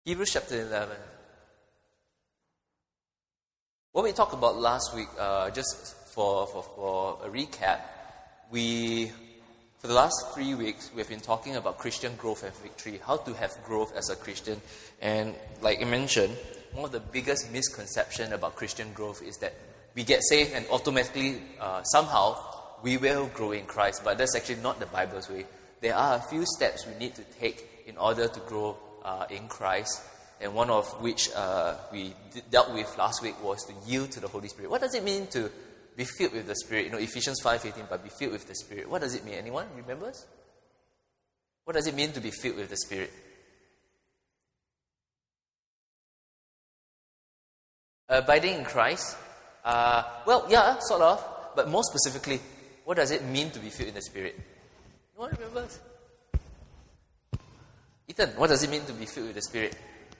Hebrews chapter 11. What we talked about last week, just for a recap, for the last 3 weeks, we have been talking about Christian growth and victory, how to have growth as a Christian. And like I mentioned, one of the biggest misconceptions about Christian growth is that we get saved and automatically, somehow, we will grow in Christ. But that's actually not the Bible's way. There are a few steps we need to take in order to grow in Christ. And one of which we dealt with last week was to yield to the Holy Spirit. What does it mean to be filled with the Spirit? Ephesians 5:18, but be filled with the Spirit. What does it mean? Anyone remembers? What does it mean to be filled with the Spirit? Abiding in Christ? Yeah, sort of. But more specifically, what does it mean to be filled in the Spirit? No one remembers? Ethan, what does it mean to be filled with the Spirit?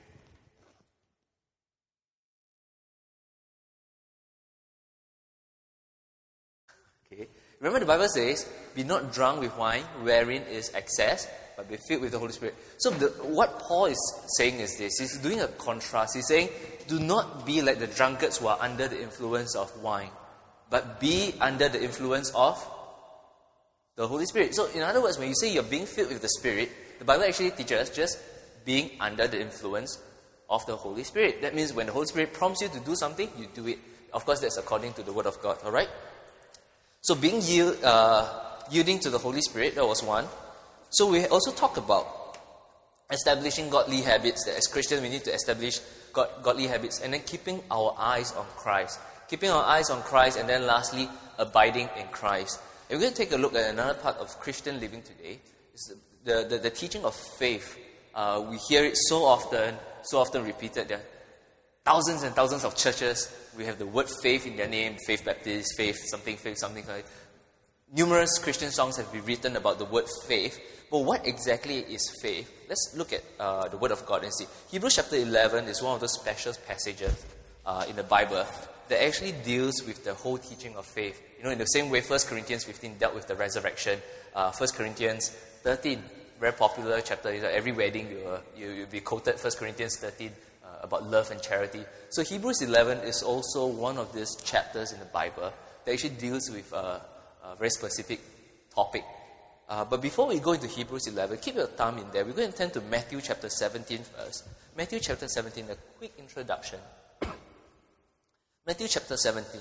Okay. Remember the Bible says, be not drunk with wine, wherein is excess, but be filled with the Holy Spirit. So what Paul is saying is this. He's doing a contrast. He's saying, do not be like the drunkards who are under the influence of wine, but be under the influence of the Holy Spirit. So in other words, when you say you're being filled with the Spirit, the Bible actually teaches us just being under the influence of the Holy Spirit. That means when the Holy Spirit prompts you to do something, you do it. Of course, that's according to the Word of God, alright? So being yielding to the Holy Spirit, that was one. So we also talked about establishing godly habits, that as Christians we need to establish godly habits, and then keeping our eyes on Christ. Keeping our eyes on Christ, and then lastly, abiding in Christ. And we're going to take a look at another part of Christian living today. It's the teaching of faith. We hear it so often repeated. There are thousands and thousands of churches. We have the word faith in their name, Faith Baptist, faith something like. Numerous Christian songs have been written about the word faith. But what exactly is faith? Let's look at the Word of God and see. Hebrews chapter 11 is one of those special passages in the Bible that actually deals with the whole teaching of faith. In the same way 1 Corinthians 15 dealt with the resurrection. 1 Corinthians 13, very popular chapter. Every wedding you'll be quoted 1 Corinthians 13 about love and charity. So Hebrews 11 is also one of these chapters in the Bible that actually deals with a very specific topic. But before we go into Hebrews 11, keep your thumb in there. We're going to turn to Matthew chapter 17 first. Matthew chapter 17, a quick introduction. Matthew chapter 17.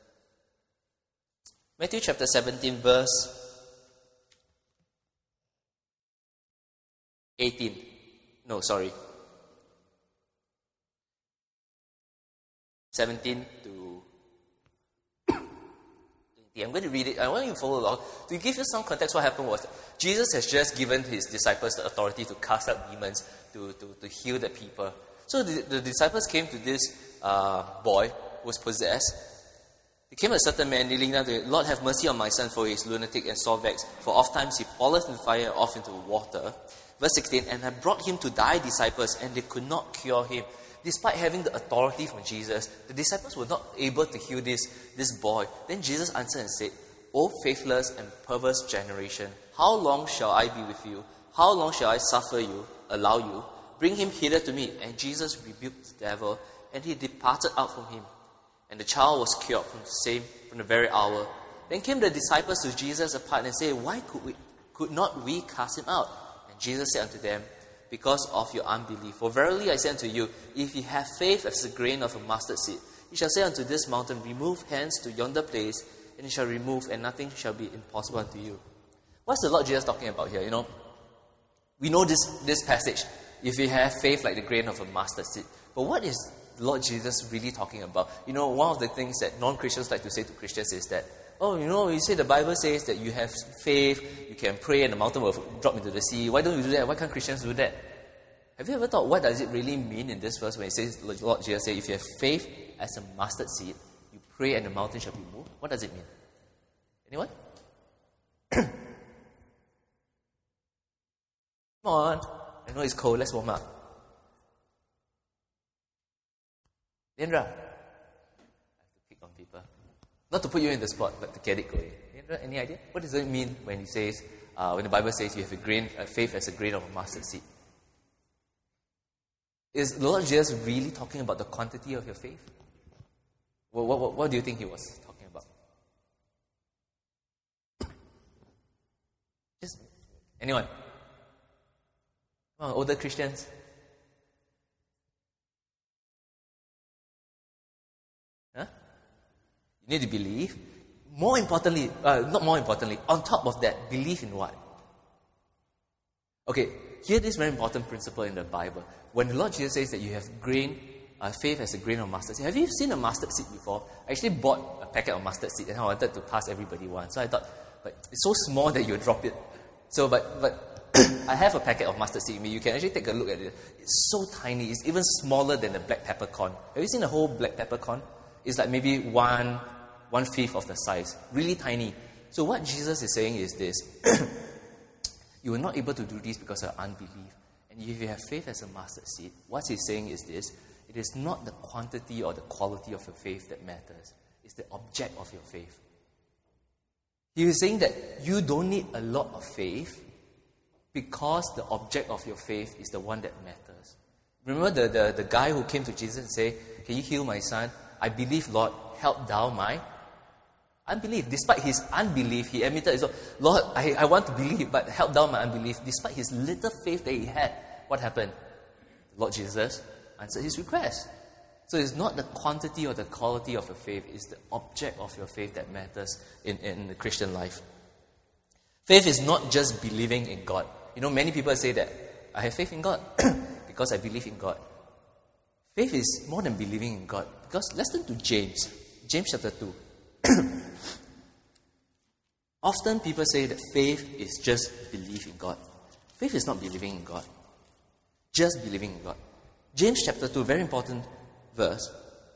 Matthew chapter 17, verse 18. No, sorry. 17 to 20. I'm going to read it. I want you to follow along. To give you some context, what happened was Jesus has just given his disciples the authority to cast out demons, to heal the people. So the disciples came to this boy who was possessed. There came a certain man kneeling down to him, Lord, have mercy on my son, for he is lunatic and sore vexed. For oft times he falleth in fire and off into water. Verse 16, and I brought him to thy disciples, and they could not cure him. Despite having the authority from Jesus, the disciples were not able to heal this boy. Then Jesus answered and said, O faithless and perverse generation, how long shall I be with you? How long shall I allow you? Bring him hither to me. And Jesus rebuked the devil, and he departed out from him. And the child was cured from the very hour. Then came the disciples to Jesus apart and said, why could not we cast him out? And Jesus said unto them, because of your unbelief. For verily I say unto you, if ye have faith as a grain of a mustard seed, ye shall say unto this mountain, remove hence to yonder place, and it shall remove, and nothing shall be impossible unto you. What's the Lord Jesus talking about here? We know this passage, if you have faith like the grain of a mustard seed. But what is the Lord Jesus really talking about? One of the things that non-Christians like to say to Christians is that, you say the Bible says that you have faith, you can pray and the mountain will drop into the sea. Why don't you do that? Why can't Christians do that? Have you ever thought, what does it really mean in this verse when it says, Lord Jesus says, if you have faith as a mustard seed, you pray and the mountain shall be moved? What does it mean? Anyone? Come on. I know it's cold. Let's warm up. Leandra. I have to pick on people. Not to put you in the spot, but to get it going. Leandra, any idea? What does it mean when he says, when the Bible says you have faith as a grain of a mustard seed? Is the Lord Jesus really talking about the quantity of your faith? What do you think he was talking about? Just anyone? Come on, older Christians? Huh? You need to believe. More importantly, not more importantly, on top of that, believe in what? Okay, here this very important principle in the Bible. When the Lord Jesus says that you have faith as a grain of mustard seed. Have you seen a mustard seed before? I actually bought a packet of mustard seed and I wanted to pass everybody one. So I thought, but it's so small that you drop it. So, but I have a packet of mustard seed with me. You can actually take a look at it. It's so tiny. It's even smaller than a black peppercorn. Have you seen a whole black peppercorn? It's like maybe one-fifth of the size. Really tiny. So what Jesus is saying is this. You are not able to do this because of unbelief. And if you have faith as a mustard seed, what he's saying is this. It is not the quantity or the quality of your faith that matters. It's the object of your faith. He is saying that you don't need a lot of faith because the object of your faith is the one that matters. Remember the guy who came to Jesus and said, "Can you heal my son? I believe, Lord, help thou my unbelief." Despite his unbelief, he admitted, "Lord, I want to believe, but help thou my unbelief." Despite his little faith that he had, what happened? Lord Jesus answered his request. So it's not the quantity or the quality of your faith, it's the object of your faith that matters in the Christian life. Faith is not just believing in God. You know, many people say that, I have faith in God because I believe in God. Faith is more than believing in God. Because let's turn to James. James chapter 2. Often people say that faith is just belief in God. Faith is not believing in God. Just believing in God. James chapter 2, very important verse.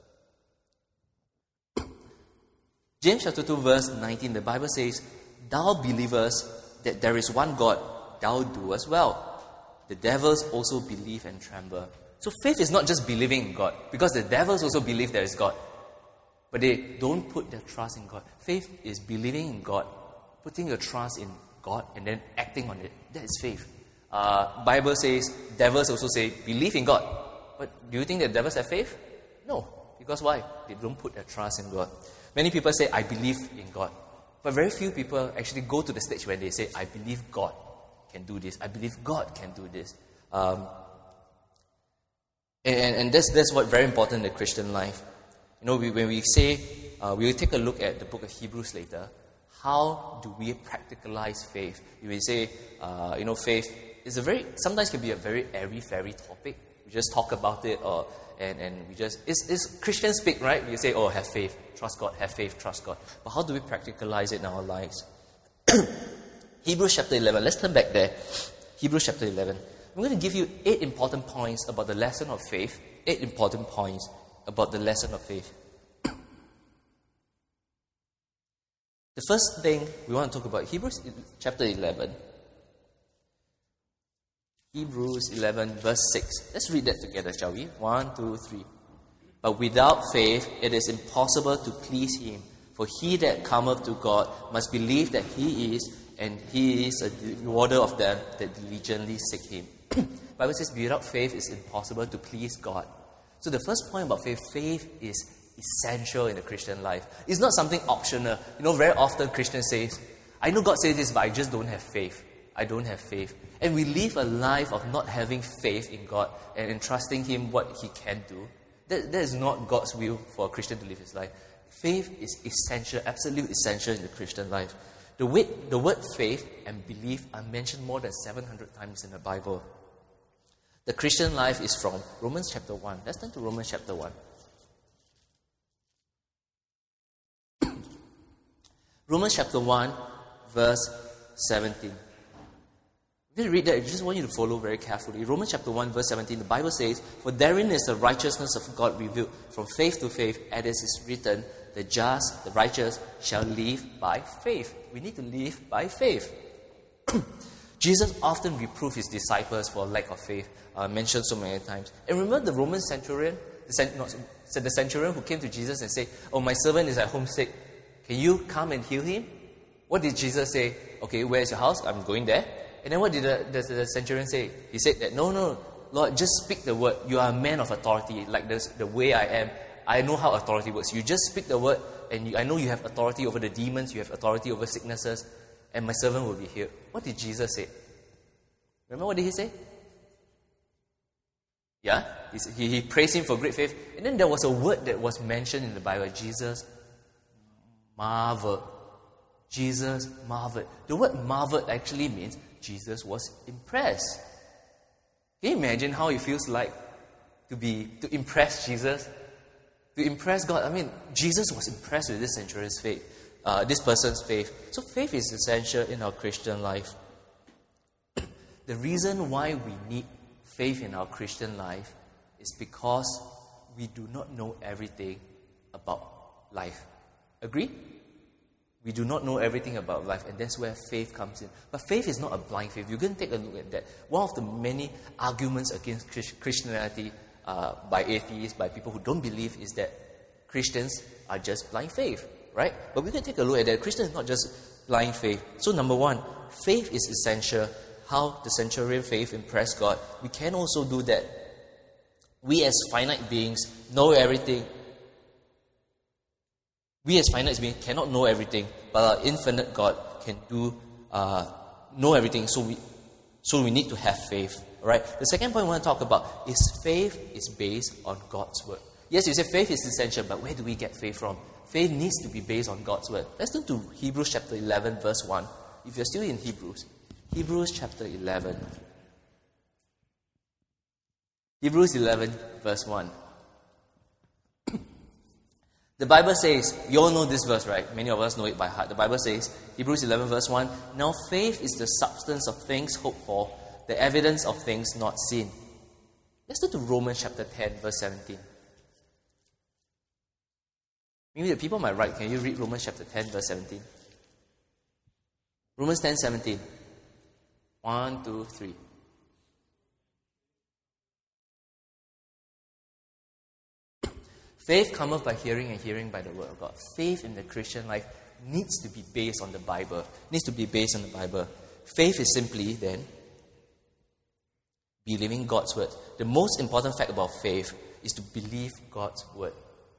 James chapter 2 verse 19, the Bible says, "Thou believest that there is one God, thou doest well. The devils also believe and tremble." So faith is not just believing in God, because the devils also believe there is God. But they don't put their trust in God. Faith is believing in God, putting your trust in God, and then acting on it. That is faith. Bible says, devils also say, believe in God. But do you think that devils have faith? No. Because why? They don't put their trust in God. Many people say, I believe in God. But very few people actually go to the stage when they say, I believe God can do this. I believe God can do this. And that's what's very important in the Christian life. You know, when we say, we will take a look at the book of Hebrews later. How do we practicalize faith? You will say, faith is sometimes can be a very airy-fairy topic. We just talk about it, and we just, it's Christian speak, right? We say, have faith, trust God, have faith, trust God. But how do we practicalize it in our lives? Hebrews chapter 11, let's turn back there. Hebrews chapter 11. I'm going to give you 8 important points about the lesson of faith. 8 important points about the lesson of faith. The first thing we want to talk about, Hebrews chapter 11. Hebrews 11 verse 6. Let's read that together, shall we? 1, 2, 3. "But without faith it is impossible to please Him. For he that cometh to God must believe that He is, and He is a rewarder of them that diligently seek Him." The Bible says without faith it's impossible to please God. So the first point about faith, faith is essential in the Christian life. It's not something optional. You know, very often Christians say, I know God says this, but I just don't have faith. I don't have faith. And we live a life of not having faith in God and entrusting Him what He can do. That is not God's will for a Christian to live his life. Faith is essential, absolute essential in the Christian life. The word faith and belief are mentioned more than 700 times in the Bible. The Christian life is from Romans chapter 1. Let's turn to Romans chapter 1. Romans chapter 1, verse 17. I'm going to read that. I just want you to follow very carefully. Romans chapter 1, verse 17, the Bible says, "For therein is the righteousness of God revealed from faith to faith, as it is written, the just, the righteous, shall live by faith." We need to live by faith. Jesus often reproved His disciples for lack of faith, mentioned so many times. And remember the Roman centurion? The centurion who came to Jesus and said, "My servant is at home sick. Can you come and heal him?" What did Jesus say? "Okay, where's your house? I'm going there." And then what did the centurion say? He said that, no, Lord, just speak the word. You are a man of authority, like this, the way I am. I know how authority works. You just speak the word, and I know you have authority over the demons, you have authority over sicknesses, and my servant will be healed. What did Jesus say? Remember what did he say? Yeah? He praised him for great faith. And then there was a word that was mentioned in the Bible. Jesus marveled. Jesus marveled. The word marveled actually means Jesus was impressed. Can you imagine how it feels like to impress Jesus? To impress God. I mean, Jesus was impressed with this centurion's faith. This person's faith. So faith is essential in our Christian life. The reason why we need faith in our Christian life is because we do not know everything about life. Agree? We do not know everything about life, and that's where faith comes in. But faith is not a blind faith. You can take a look at that. One of the many arguments against Christianity by atheists, by people who don't believe, is that Christians are just blind faith, right? But we can take a look at that. Christian is not just blind faith. So number one, faith is essential. How the centurion faith impressed God. We can also do that. We as finite beings know everything. We as finite beings cannot know everything, but our infinite God can know everything. So we need to have faith. Right? The second point I want to talk about is faith is based on God's word. Yes, you say faith is essential, but where do we get faith from? Faith needs to be based on God's word. Let's turn to Hebrews chapter 11, verse 1. If you're still in Hebrews chapter 11. Hebrews 11, verse 1. The Bible says, you all know this verse, right? Many of us know it by heart. The Bible says, Hebrews 11, verse 1, now faith is the substance of things hoped for, the evidence of things not seen. Let's go to Romans chapter 10, verse 17. Maybe the people on my right, can you read Romans chapter 10, verse 17? Romans 10, 17. 1, 2, 3. Faith cometh by hearing, and hearing by the word of God. Faith in the Christian life needs to be based on the Bible. Faith is simply, then, believing God's word. The most important fact about faith is to believe God's word.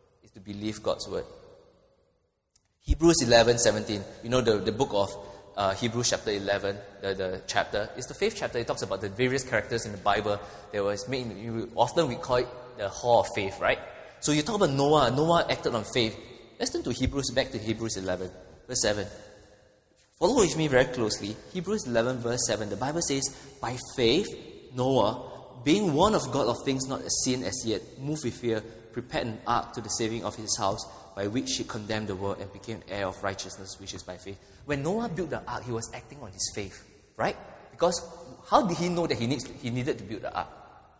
Hebrews 11, 17. You know the book of Hebrews chapter 11, the chapter. It's the 5th chapter. It talks about the various characters in the Bible that was made. Often we call it the Hall of Faith, right? So you talk about Noah. Noah acted on faith. Let's turn to back to Hebrews 11, verse 7. Follow with me very closely. Hebrews 11, verse 7. The Bible says, by faith, Noah, being warned of God of things not seen as yet, moved with fear, prepared an ark to the saving of his house, by which he condemned the world and became heir of righteousness, which is by faith. When Noah built the ark, he was acting on his faith, right? Because how did he know that he needed to build the ark?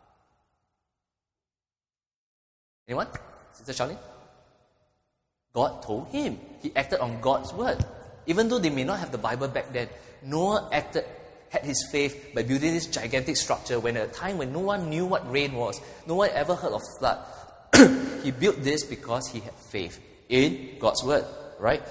Anyone? Sister Charlene? God told him. He acted on God's word. Even though they may not have the Bible back then, Noah had his faith by building this gigantic structure when at a time when no one knew what rain was, no one ever heard of flood. He built this because he had faith in God's word, right?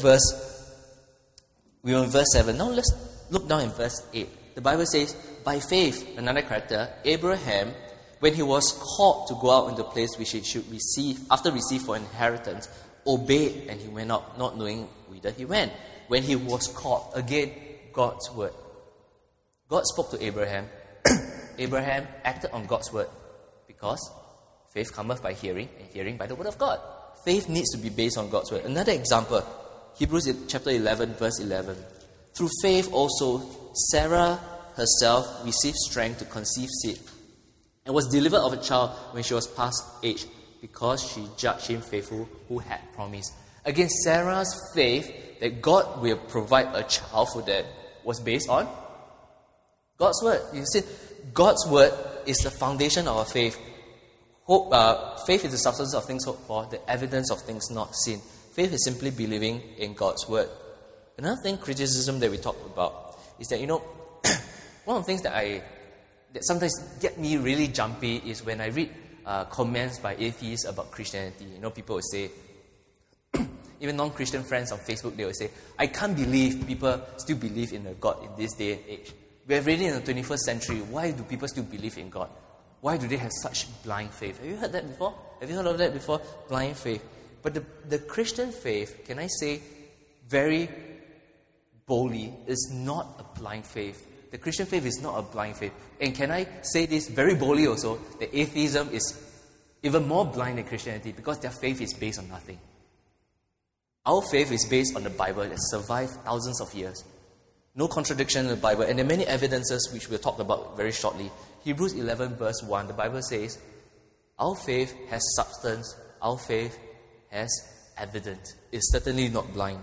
We're on verse 7. Now let's look down in verse 8. The Bible says, by faith, another character, Abraham, when he was called to go out in the place which he should receive, after receive for inheritance, obeyed, and he went out, not knowing whither he went. When he was called, again, God's word. God spoke to Abraham. Abraham acted on God's word because faith cometh by hearing, and hearing by the word of God. Faith needs to be based on God's word. Another example, Hebrews chapter 11, verse 11. Through faith also, Sarah herself received strength to conceive seed, and was delivered of a child when she was past age, because she judged him faithful who had promised. Again, Sarah's faith that God will provide a child for them was based on God's word. You see, God's word is the foundation of our faith. Faith is the substance of things hoped for, the evidence of things not seen. Faith is simply believing in God's word. Another criticism that we talked about is that, one of the things that sometimes get me really jumpy is when I read comments by atheists about Christianity. People will say, even non-Christian friends on Facebook, they will say, I can't believe people still believe in a God in this day and age. We are already in the 21st century. Why do people still believe in God? Why do they have such blind faith? Have you heard that before? Have you heard of that before? Blind faith. But the Christian faith, can I say very boldly, is not a blind faith. The Christian faith is not a blind faith. And can I say this very boldly also, that atheism is even more blind than Christianity because their faith is based on nothing. Our faith is based on the Bible that survived thousands of years. No contradiction in the Bible. And there are many evidences which we'll talk about very shortly. Hebrews 11 verse 1, the Bible says, our faith has substance. Our faith has evidence. It's certainly not blind.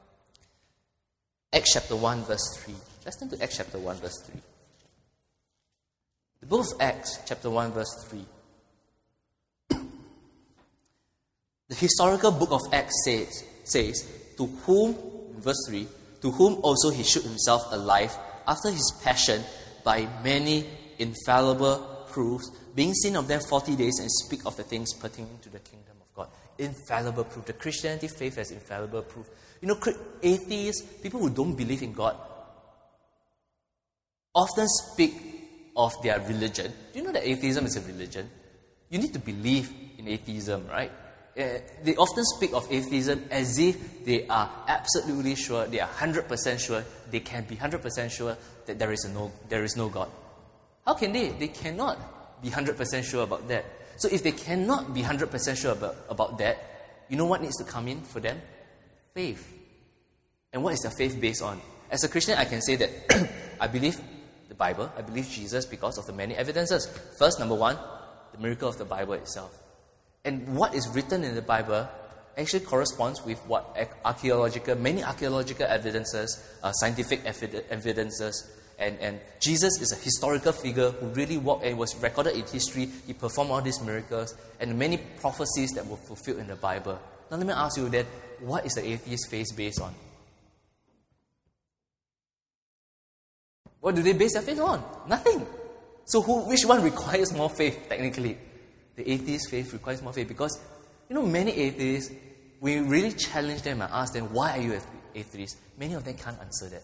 Acts chapter 1 verse 3. Let's turn to Acts chapter 1 verse 3. The book of Acts chapter 1 verse 3. The historical book of Acts says, to whom, verse 3, to whom also he showed himself alive after his passion by many infallible proofs, being seen of them 40 days, and speak of the things pertaining to the kingdom of God. Infallible proof. The Christianity faith has infallible proof. You know, atheists, people who don't believe in God, often speak of their religion. Do you know that atheism is a religion? You need to believe in atheism, right? They often speak of atheism as if they are absolutely sure, they are 100% sure, they can be 100% sure that there is no God. How can they? They cannot be 100% sure about that. So if they cannot be 100% sure about that, you know what needs to come in for them? Faith. And what is their faith based on? As a Christian, I can say that I believe the Bible, I believe Jesus because of the many evidences. First, number one, the miracle of the Bible itself. And what is written in the Bible actually corresponds with what many archaeological evidences, scientific evidences, and Jesus is a historical figure who really walked and was recorded in history. He performed all these miracles and many prophecies that were fulfilled in the Bible. Now let me ask you then, what is the atheist faith based on? What do they base their faith on? Nothing. So which one requires more faith, technically? The atheist faith requires more faith because, many atheists, we really challenge them and ask them, why are you atheists? Many of them can't answer that.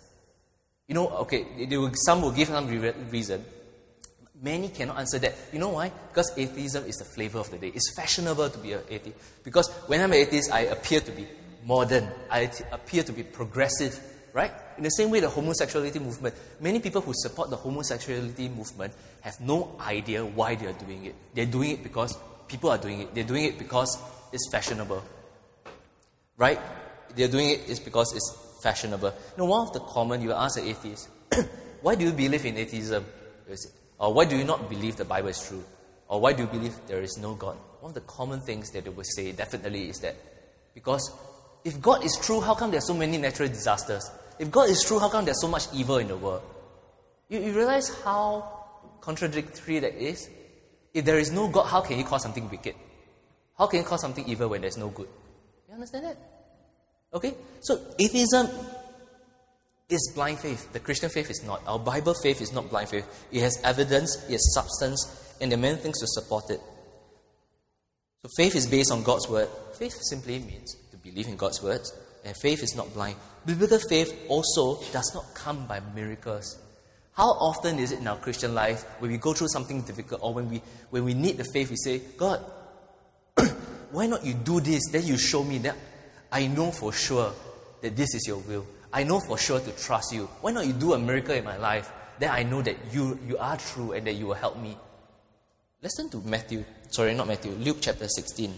Some will give some reason. Many cannot answer that. You know why? Because atheism is the flavor of the day. It's fashionable to be an atheist. Because when I'm an atheist, I appear to be modern. I appear to be progressive. Right? In the same way, the homosexuality movement, many people who support the homosexuality movement have no idea why they are doing it. They're doing it because people are doing it. They're doing it because it's fashionable. Right? They're doing it because it's fashionable. One of the common, you ask an atheist, why do you believe in atheism? Or why do you not believe the Bible is true? Or why do you believe there is no God? One of the common things that they will say definitely is that because if God is true, how come there are so many natural disasters? If God is true, how come there's so much evil in the world? You realize how contradictory that is? If there is no God, how can He cause something wicked? How can He cause something evil when there's no good? You understand that? Okay? So atheism is blind faith. The Christian faith is not. Our Bible faith is not blind faith. It has evidence, it has substance, and there are many things to support it. So faith is based on God's word. Faith simply means to believe in God's words. And faith is not blind. Biblical faith also does not come by miracles. How often is it in our Christian life when we go through something difficult or when we need the faith, we say, God, why not you do this? Then you show me that I know for sure that this is your will. I know for sure to trust you. Why not you do a miracle in my life? Then I know that you are true and that you will help me. Listen to Luke chapter 16.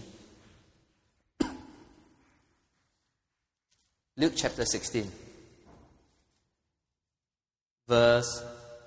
Luke chapter 16, verse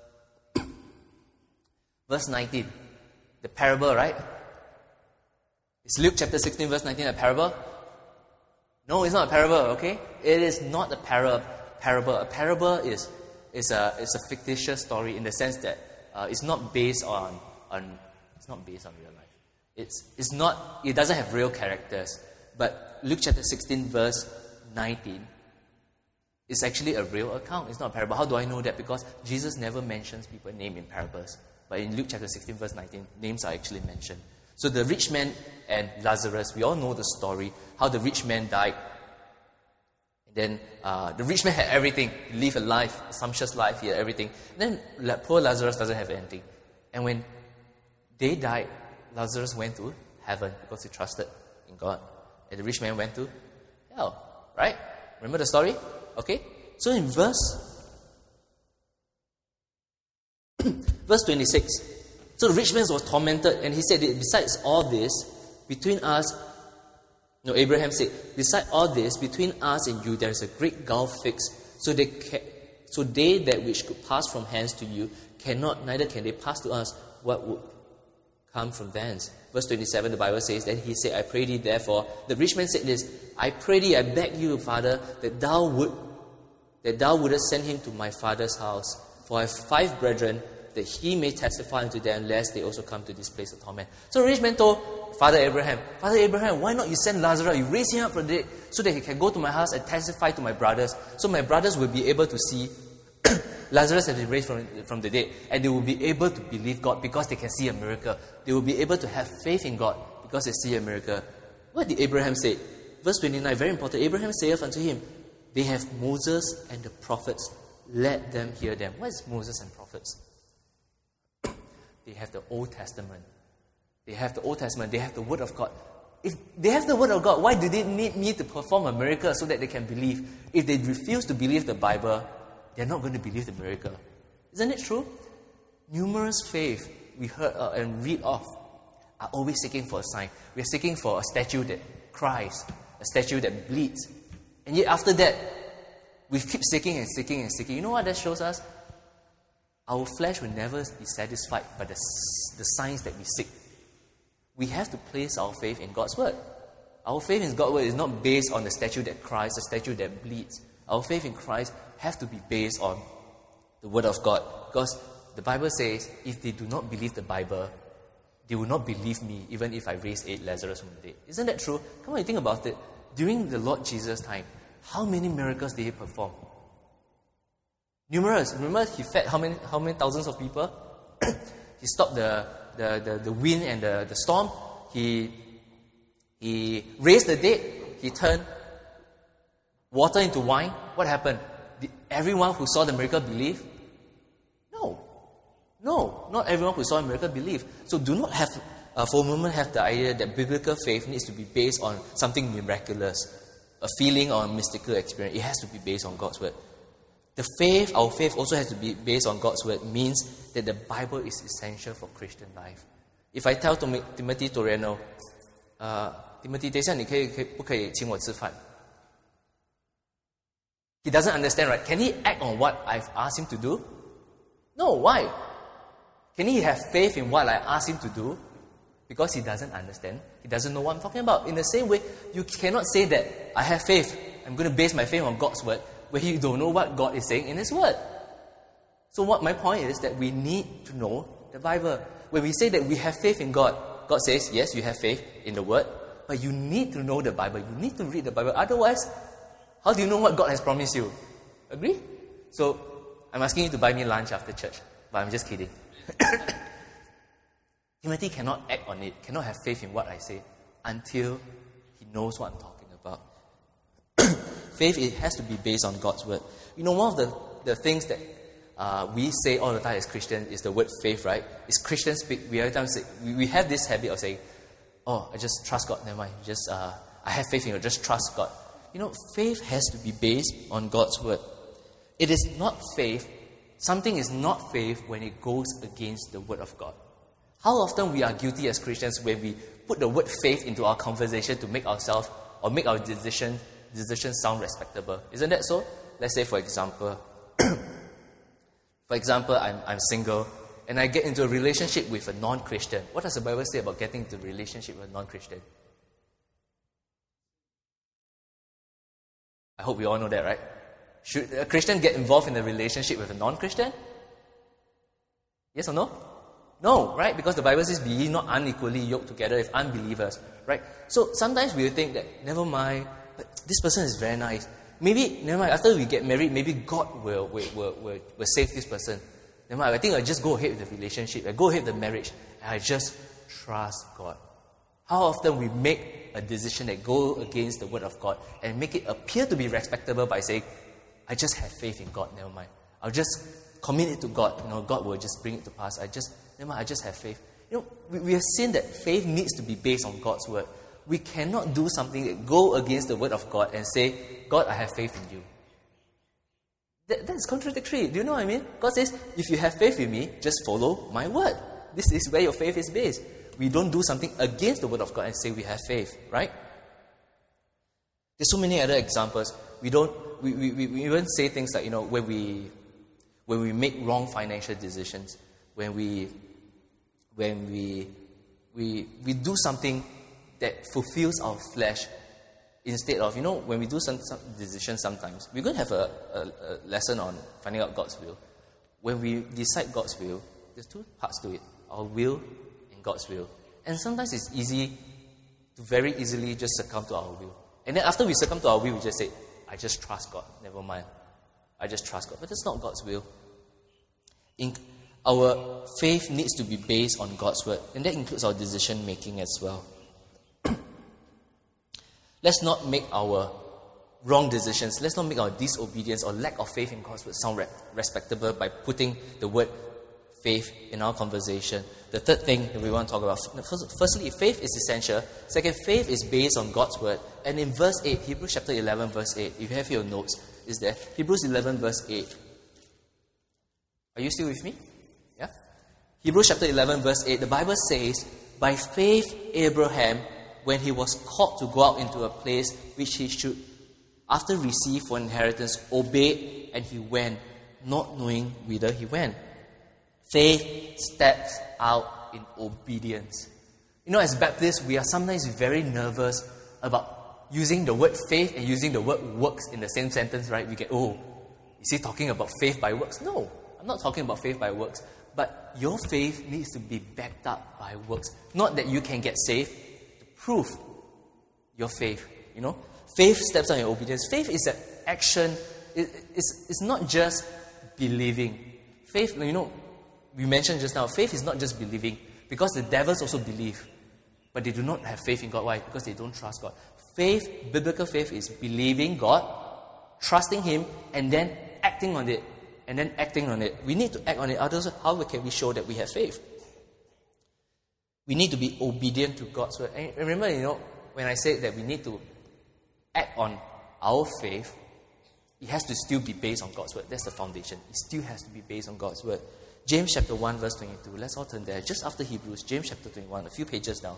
19. The parable, right? Is Luke chapter 16, verse 19 a parable? No, it's not a parable, okay? It is not a parable. A parable is a fictitious story in the sense that it's not based on real life. It doesn't have real characters. But Luke chapter 16, verse 19 is actually a real account. It's not a parable. How do I know that? Because Jesus never mentions people's name in parables. But in Luke chapter 16, verse 19, names are actually mentioned. So the rich man and Lazarus, we all know the story, how the rich man died. And then the rich man had everything. He lived a sumptuous life, he had everything. And then poor Lazarus doesn't have anything. And when They died. Lazarus went to heaven because he trusted in God. And the rich man went to hell. Right? Remember the story? Okay? So in verse 26, so the rich man was tormented, and he said, besides all this, between us, Abraham said, beside all this, between us and you, there is a great gulf fixed, so they that which could pass from hence to you cannot, neither can they pass to us what would come from thence. Verse 27, the Bible says, then he said, I pray thee therefore, the rich man said this, I pray thee, I beg you, Father, that thou wouldest send him to my father's house, for I have 5 brethren, that he may testify unto them, lest they also come to this place of torment. So the rich man told Father Abraham, why not you send Lazarus, you raise him up from the dead, so that he can go to my house and testify to my brothers, so my brothers will be able to see Lazarus has been raised from the dead, and they will be able to believe God because they can see a miracle. They will be able to have faith in God because they see a miracle. What did Abraham say? Verse 29, very important. Abraham saith unto him, they have Moses and the prophets. Let them hear them. What is Moses and prophets? They have the Old Testament. They have the Old Testament. They have the Word of God. If they have the Word of God, why do they need me to perform a miracle so that they can believe? If they refuse to believe the Bible, they're not going to believe the miracle. Isn't it true? Numerous faith we heard and read of are always seeking for a sign. We are seeking for a statue that cries, a statue that bleeds. And yet after that, we keep seeking and seeking and seeking. You know what that shows us? Our flesh will never be satisfied by the signs that we seek. We have to place our faith in God's Word. Our faith in God's Word is not based on the statue that cries, the statue that bleeds. Our faith in Christ has to be based on the Word of God. Because the Bible says, if they do not believe the Bible, they will not believe me, even if I raise 8 Lazarus from the dead. Isn't that true? Come on, you think about it. During the Lord Jesus' time, how many miracles did He perform? Numerous. Remember, He fed how many thousands of people? He stopped the wind and the storm. He raised the dead. He turned water into wine. What happened? Did everyone who saw the miracle believe? No, not everyone who saw a miracle believed. So do not have, for a moment, have the idea that biblical faith needs to be based on something miraculous, a feeling or a mystical experience. It has to be based on God's Word. Our faith also has to be based on God's Word, means that the Bible is essential for Christian life. If I tell Timothy Toriano, Timothy, 等一下你不可以请我吃饭? He doesn't understand, right? Can he act on what I've asked him to do? No, why? Can he have faith in what I asked him to do? Because he doesn't understand. He doesn't know what I'm talking about. In the same way, you cannot say that I have faith. I'm going to base my faith on God's Word, where you don't know what God is saying in His Word. So what my point is that we need to know the Bible. When we say that we have faith in God, God says, yes, you have faith in the Word, but you need to know the Bible. You need to read the Bible. Otherwise, how do you know what God has promised you? Agree? So, I'm asking you to buy me lunch after church, but I'm just kidding. Timothy cannot act on it, cannot have faith in what I say until he knows what I'm talking about. Faith, it has to be based on God's Word. You know, one of the things that we say all the time as Christians is the word faith, right? It's Christians speak. We have this habit of saying, oh, I just trust God, never mind. I have faith in you, just trust God. You know, faith has to be based on God's Word. It is not faith. Something is not faith when it goes against the Word of God. How often we are guilty as Christians when we put the word faith into our conversation to make ourselves or make our decision sound respectable. Isn't that so? Let's say, for example, I'm single and I get into a relationship with a non-Christian. What does the Bible say about getting into a relationship with a non-Christian? I hope we all know that, right? Should a Christian get involved in a relationship with a non-Christian? Yes or no? No, right? Because the Bible says, be ye not unequally yoked together with unbelievers, right? So sometimes we think that, never mind, but this person is very nice. Maybe, never mind, after we get married, maybe God will save this person. Never mind, I think I'll just go ahead with the relationship, I go ahead with the marriage, and I just trust God. How often we make a decision that goes against the Word of God and make it appear to be respectable by saying, I just have faith in God, never mind. I'll just commit it to God. God will just bring it to pass. I just have faith. we have seen that faith needs to be based on God's word. We cannot do something that go against the word of God and say, God, I have faith in you. That's contradictory. Do you know what I mean? God says, if you have faith in me, just follow my word. This is where your faith is based. We don't do something against the word of God and say we have faith, right? There's so many other examples. We even say things like, when we make wrong financial decisions, when we do something that fulfills our flesh instead of, when we do some decisions sometimes, we're going to have a lesson on finding out God's will. When we decide God's will, there's two parts to it, our will and God's will. And sometimes it's easy to very easily just succumb to our will. And then after we succumb to our will, we just say, I just trust God. Never mind. I just trust God. But that's not God's will. Our faith needs to be based on God's word. And that includes our decision making as well. Let's not make our wrong decisions. Let's not make our disobedience or lack of faith in God's word sound respectable by putting the word faith in our conversation. The third thing that we want to talk about, firstly, faith is essential. Second, faith is based on God's word. And in verse 8, Hebrews chapter 11, verse 8, if you have your notes, is there? Hebrews 11, verse 8. Are you still with me? Yeah? Hebrews chapter 11, verse 8, the Bible says, by faith Abraham, when he was called to go out into a place which he should, after receive for inheritance, obeyed, and he went, not knowing whither he went. Faith steps out in obedience. As Baptists, we are sometimes very nervous about using the word faith and using the word works in the same sentence, right? We get, is he talking about faith by works? No, I'm not talking about faith by works. But your faith needs to be backed up by works. Not that you can get saved, to prove your faith, Faith steps out in obedience. Faith is an action. It's not just believing. Faith, we mentioned just now, faith is not just believing, because the devils also believe, but they do not have faith in God. Why? Because they don't trust God. Faith, biblical faith, is believing God, trusting Him, and then acting on it. And then acting on it. We need to act on it. Otherwise, how can we show that we have faith? We need to be obedient to God's word. And remember, when I said that we need to act on our faith, it has to still be based on God's word. That's the foundation. It still has to be based on God's word. James chapter 1 verse 22. Let's all turn there. Just after Hebrews, James chapter 21, a few pages down.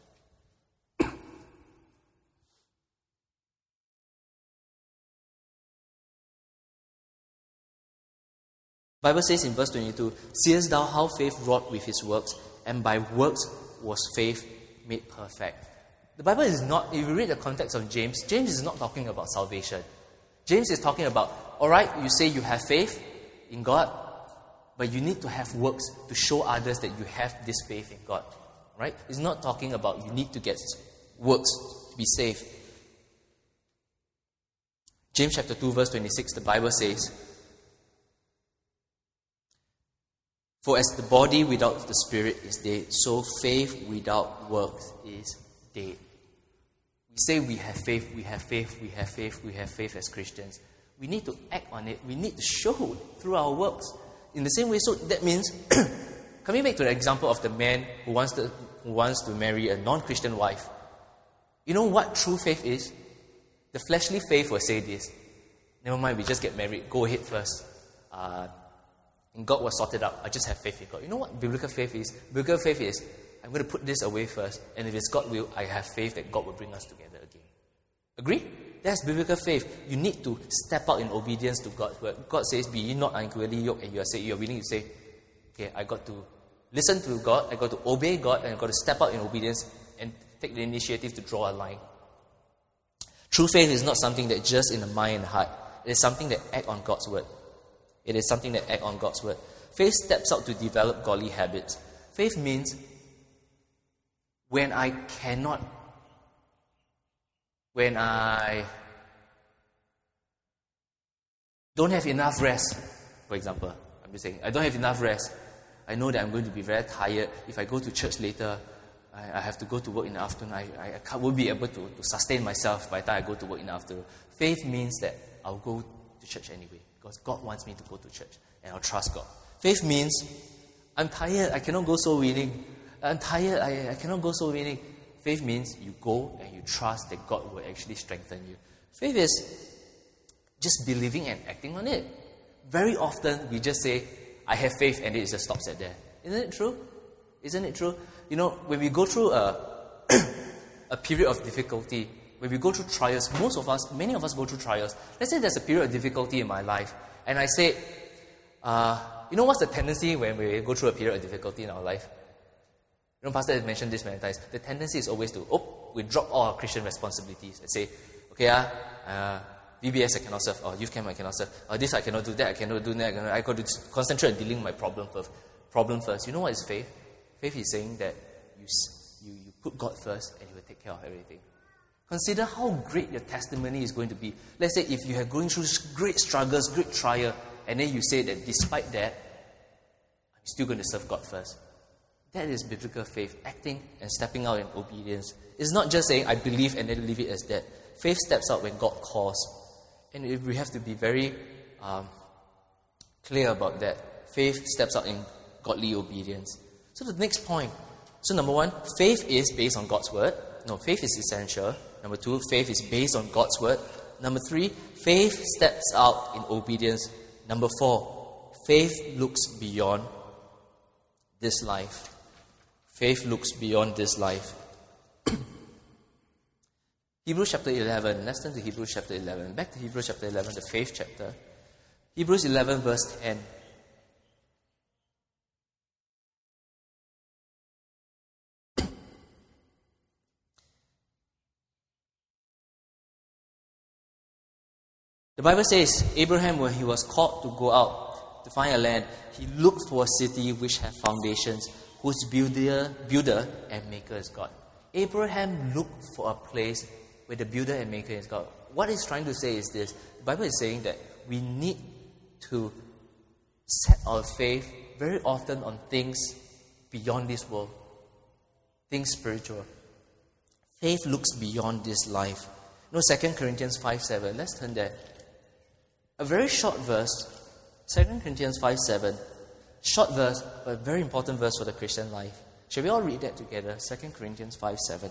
Bible says in verse 22, seest thou how faith wrought with his works, and by works was faith made perfect. The Bible is not, if you read the context of James, James is not talking about salvation. James is talking about, alright, you say you have faith in God, but you need to have works to show others that you have this faith in God. Right? It's not talking about you need to get works to be saved. James chapter 2 verse 26, the Bible says, for as the body without the spirit is dead, so faith without works is dead. We say we have faith, we have faith, we have faith, we have faith as Christians. We need to act on it. We need to show through our works. In the same way, so that means, coming back to the example of the man who wants to marry a non-Christian wife. You know what true faith is? The fleshly faith will say this, never mind, we just get married, go ahead first. And God will sort it out. I just have faith in God. You know what biblical faith is? Biblical faith is, I'm going to put this away first, and if it's God's will, I have faith that God will bring us together again. Agree? That's biblical faith. You need to step out in obedience to God's word. God says, be ye not unequally yoked, and you're willing to say, okay, I got to listen to God, I got to obey God, and I got to step out in obedience and take the initiative to draw a line. True faith is not something that just in the mind and heart. It is something that acts on God's word. It is something that acts on God's word. Faith steps out to develop godly habits. Faith means when I don't have enough rest, for example, I'm just saying, I don't have enough rest. I know that I'm going to be very tired. If I go to church later, I have to go to work in the afternoon. I won't be able to sustain myself by the time I go to work in the afternoon. Faith means that I'll go to church anyway, because God wants me to go to church, and I'll trust God. Faith means I'm tired. I cannot go so willing. I'm tired, I cannot go so many. Faith means you go and you trust that God will actually strengthen you. Faith is just believing and acting on it. Very often we just say, I have faith, and it just stops at there. Isn't it true? Isn't it true? You know, when we go through a period of difficulty, when we go through trials, many of us go through trials. Let's say there's a period of difficulty in my life, and I say, you know what's the tendency when we go through a period of difficulty in our life? You know, Pastor has mentioned this many times. The tendency is always to, we drop all our Christian responsibilities and say, okay, VBS I cannot serve, or youth camp I cannot serve, or this I cannot do, that I cannot do, that I got to concentrate on dealing with my problem first. You know what is faith? Faith is saying that you put God first and He will take care of everything. Consider how great your testimony is going to be. Let's say if you are going through great struggles, great trial, and then you say that despite that, I'm still going to serve God first. That is biblical faith, acting and stepping out in obedience. It's not just saying, I believe and then leave it as that. Faith steps out when God calls. And we have to be very clear about that. Faith steps out in godly obedience. So the next point. So number one, faith is based on God's word. No, faith is essential. Number two, faith is based on God's word. Number three, faith steps out in obedience. Number four, faith looks beyond this life. Faith looks beyond this life. Hebrews chapter 11. Let's turn to Hebrews chapter 11. Back to Hebrews chapter 11, the faith chapter. Hebrews 11 verse 10. The Bible says, Abraham, when he was called to go out to find a land, he looked for a city which had foundations, whose builder and maker is God. Abraham looked for a place where the builder and maker is God. What he's trying to say is this. The Bible is saying that we need to set our faith very often on things beyond this world. Things spiritual. Faith looks beyond this life. You know, 2 Corinthians 5:7. Let's turn there. A very short verse. 2 Corinthians 5:7. Short verse, but very important verse for the Christian life. Shall we all read that together? 2 Corinthians 5:7.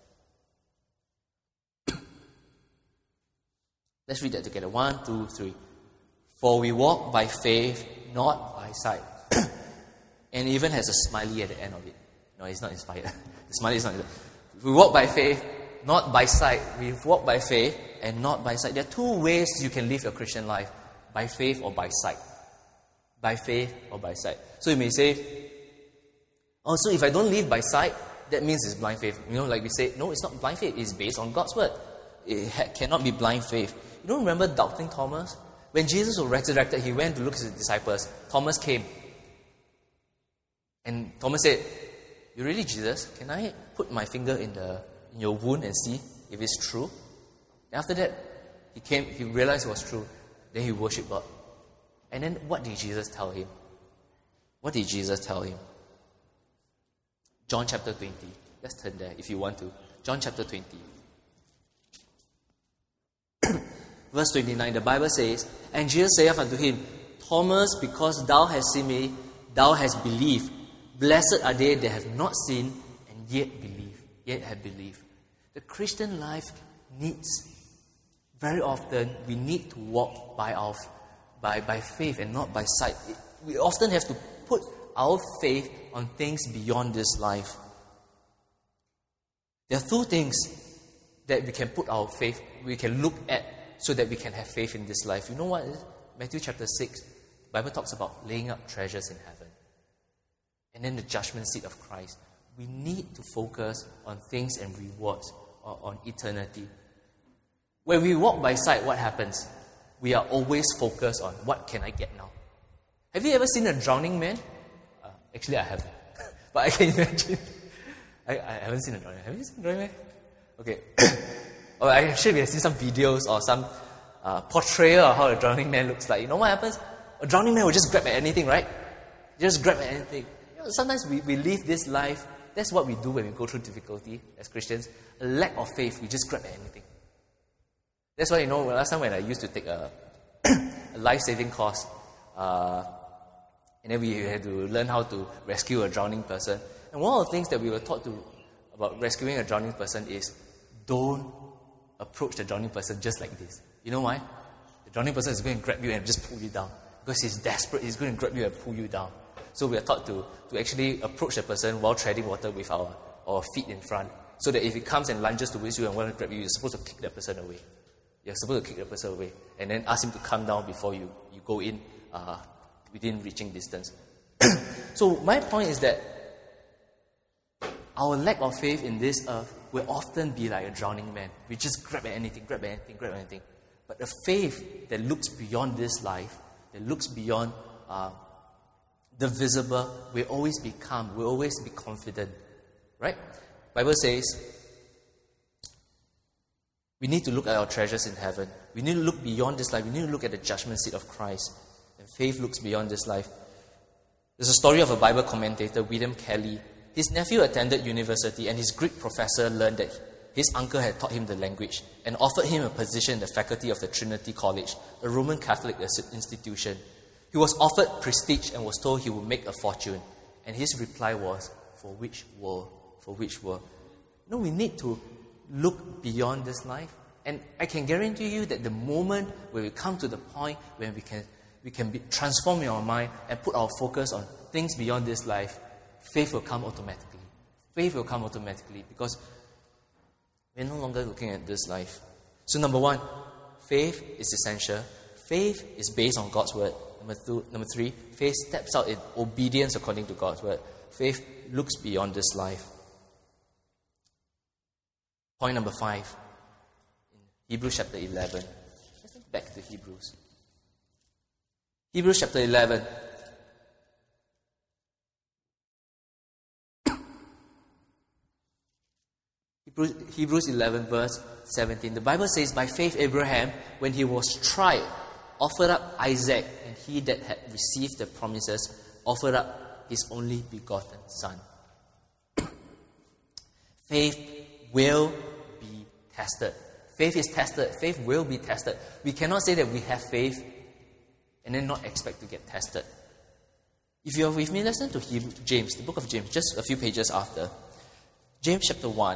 Let's read that together. 1, 2, 3. For we walk by faith, not by sight. And it even has a smiley at the end of it. No, it's not inspired. The smiley is not. We walk by faith, not by sight. We walk by faith and not by sight. There are two ways you can live your Christian life. By faith or by sight. By faith or by sight. So you may say, so if I don't live by sight, that means it's blind faith. You know, like we say, no, it's not blind faith. It's based on God's word. It cannot be blind faith. You don't remember doubting Thomas? When Jesus was resurrected, he went to look at his disciples. Thomas came. And Thomas said, "You really Jesus? Can I put my finger in your wound and see if it's true?" And after that, he realized it was true. Then he worshipped God. And then what did Jesus tell him? What did Jesus tell him? John chapter 20. Let's turn there if you want to. John chapter 20. Verse 29, the Bible says, And Jesus saith unto him, Thomas, because thou hast seen me, thou hast believed. Blessed are they that have not seen and yet have believed. The Christian life needs, very often, we need to walk by faith and not by sight. We often have to put our faith on things beyond this life. There are two things that we can put our faith, we can look at so that we can have faith in this life. You know what? Matthew chapter 6, the Bible talks about laying up treasures in heaven. And then the judgment seat of Christ. We need to focus on things and rewards, or on eternity. When we walk by sight, what happens? We are always focused on what can I get now. Have you ever seen a drowning man? Actually, I haven't. But I can imagine. I haven't seen a drowning man. Have you seen a drowning man? Okay. Or I'm sure we have seen some videos or some portrayal of how a drowning man looks like. You know what happens? A drowning man will just grab at anything, right? Just grab at anything. You know, sometimes we live this life. That's what we do when we go through difficulty as Christians. A lack of faith, we just grab at anything. That's why, last time when I used to take a life-saving course, and then we had to learn how to rescue a drowning person. And one of the things that we were taught about rescuing a drowning person is don't approach the drowning person just like this. You know why? The drowning person is going to grab you and just pull you down. Because he's desperate, he's going to grab you and pull you down. So we are taught to actually approach the person while treading water with our feet in front. So that if he comes and lunges towards you and wants to grab you, you're supposed to kick that person away. You're supposed to kick the person away. And then ask him to come down before you go in within reaching distance. So my point is that our lack of faith in this earth will often be like a drowning man. We just grab at anything. But the faith that looks beyond this life, that looks beyond the visible, will always be calm, will always be confident. Right? Bible says we need to look at our treasures in heaven. We need to look beyond this life. We need to look at the judgment seat of Christ. And faith looks beyond this life. There's a story of a Bible commentator, William Kelly. His nephew attended university and his Greek professor learned that his uncle had taught him the language and offered him a position in the faculty of the Trinity College, a Roman Catholic institution. He was offered prestige and was told he would make a fortune. And his reply was, for which world? For which world? No, we need to look beyond this life. And I can guarantee you that the moment where we come to the point where we can be transformed in our mind and put our focus on things beyond this life, faith will come automatically. Faith will come automatically because we're no longer looking at this life. So number one, faith is essential. Faith is based on God's word. Number three, faith steps out in obedience according to God's word. Faith looks beyond this life. Point number 5, in Hebrews chapter 11. Let's look back to Hebrews. Hebrews chapter 11. Hebrews 11 verse 17. The Bible says, by faith Abraham, when he was tried, offered up Isaac, and he that had received the promises offered up his only begotten son. Faith will be tested. Faith is tested. Faith will be tested. We cannot say that we have faith and then not expect to get tested. If you are with me, listen to James, the book of James, just a few pages after. James chapter 1.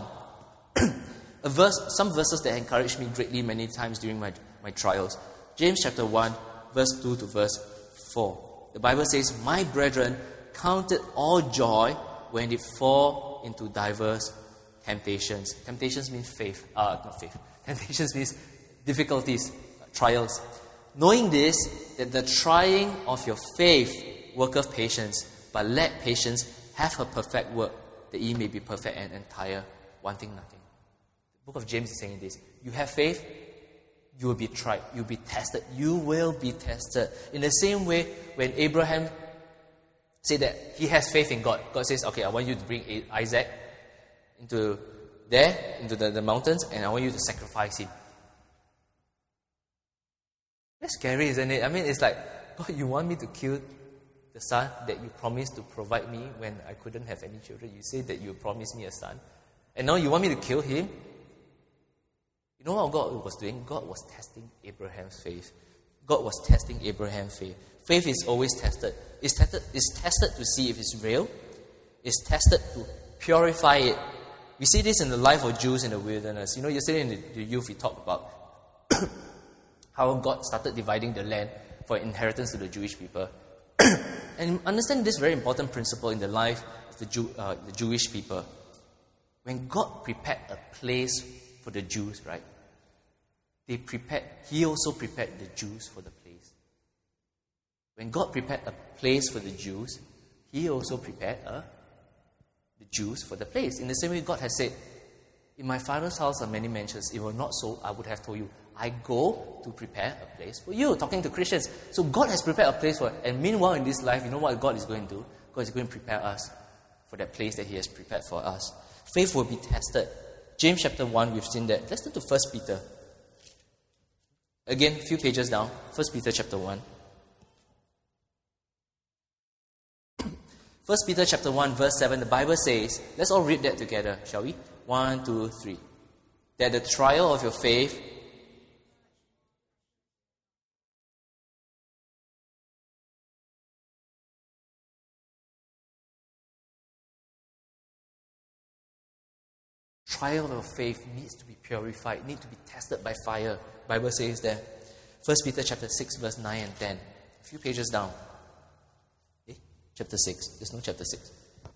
Some verses that encouraged me greatly many times during my trials. James chapter 1, verse 2 to verse 4. The Bible says, my brethren, count it all joy when they fall into diverse temptations. Temptations means faith. Not faith. Temptations means difficulties, trials. Knowing this, that the trying of your faith worketh patience, but let patience have her perfect work, that ye may be perfect and entire, wanting nothing. The book of James is saying this. You have faith, you will be tried, you will be tested, you will be tested. In the same way, when Abraham said that he has faith in God, God says, okay, I want you to bring Isaac into the mountains, and I want you to sacrifice him. That's scary, isn't it? I mean, it's like, God, you want me to kill the son that you promised to provide me when I couldn't have any children? You said that you promised me a son, and now you want me to kill him? You know what God was doing? God was testing Abraham's faith. God was testing Abraham's faith. Faith is always tested. It's tested to see if it's real. It's tested to purify it. We see this in the life of Jews in the wilderness. You know, yesterday in the youth we talked about how God started dividing the land for inheritance to the Jewish people. And understand this very important principle in the life of the Jewish people. When God prepared a place for the Jews, right? He also prepared the Jews for the place. When God prepared a place for the Jews, He also prepared the Jews for the place. In the same way, God has said, in my Father's house are many mansions. If it were not so, I would have told you, I go to prepare a place for you. Talking to Christians. So God has prepared a place for it. And meanwhile in this life, you know what God is going to do? God is going to prepare us for that place that He has prepared for us. Faith will be tested. James chapter 1, we've seen that. Let's turn to 1 Peter. Again, a few pages down. 1 Peter chapter 1. 1 Peter chapter 1, verse 7, the Bible says, let's all read that together, shall we? 1, 2, 3. That the trial of your faith trial of faith needs to be purified, needs to be tested by fire. The Bible says there. 1 Peter chapter 6, verse 9 and 10. A few pages down. Okay? Chapter 6. There's no chapter 6.